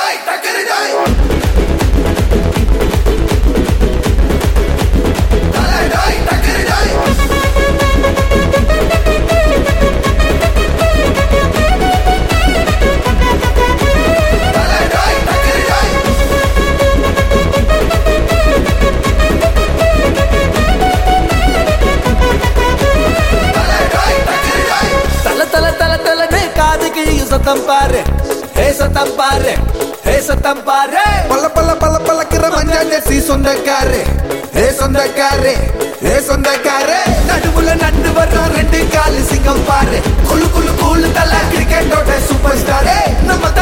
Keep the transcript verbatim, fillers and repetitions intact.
சத்தம் பாரு ஹே சத்தம் பாரு ஹே சத்தம் பாரு பல பல பல பலக்கிற மஞ்சாஞ்சி சொந்தக்காரு ஹே சொந்தக்காரு ஹே சொந்தக்காரு நடுவுல நண்டு வர்ற ரெண்டு காலு சிங்கம் பாரு குழு குழு கூழு தல கிரிக்கெட்டோட சூப்பர் ஸ்டாரு நம்ம